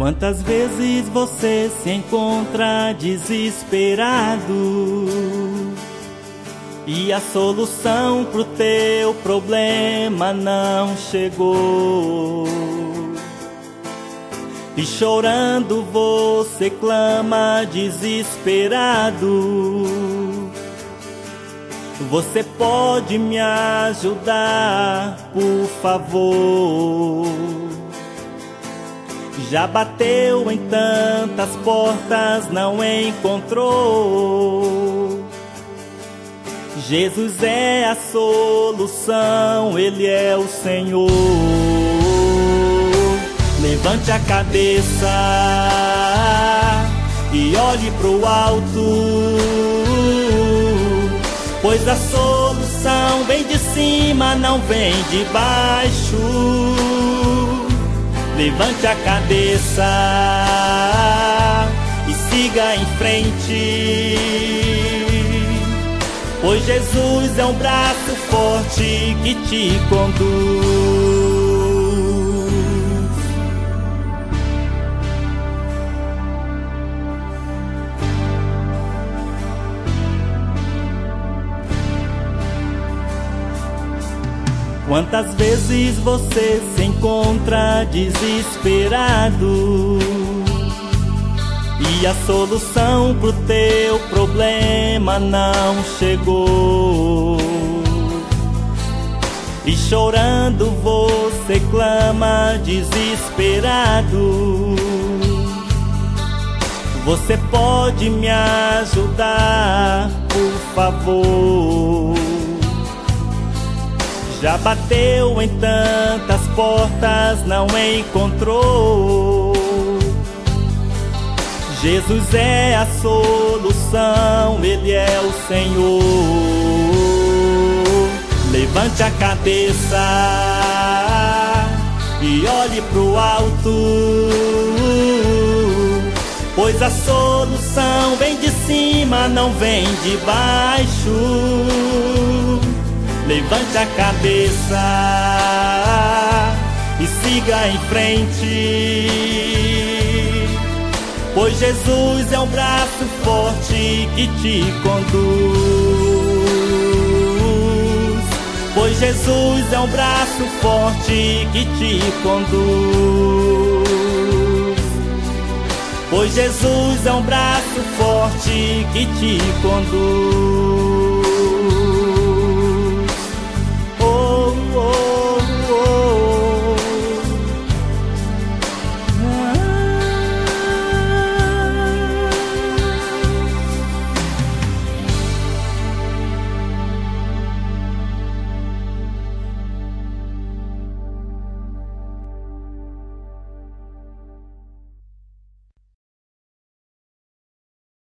Quantas vezes você se encontra desesperado e a solução pro teu problema não chegou, e chorando você clama desesperado: você pode me ajudar, por favor? Já bateu em tantas portas, não encontrou. Jesus é a solução, Ele é o Senhor. Levante a cabeça e olhe pro alto, pois a solução vem de cima, não vem de baixo. Levante a cabeça e siga em frente, pois Jesus é um braço forte que te conduz. Quantas vezes você se encontra desesperado e a solução pro teu problema não chegou, e chorando você clama desesperado: você pode me ajudar, por favor? Já bateu em tantas portas, não encontrou. Jesus é a solução, Ele é o Senhor. Levante a cabeça e olhe pro alto, pois a solução vem de cima, não vem de baixo. Levante a cabeça e siga em frente, pois Jesus é um braço forte que te conduz. Pois Jesus é um braço forte que te conduz. Pois Jesus é um braço forte que te conduz.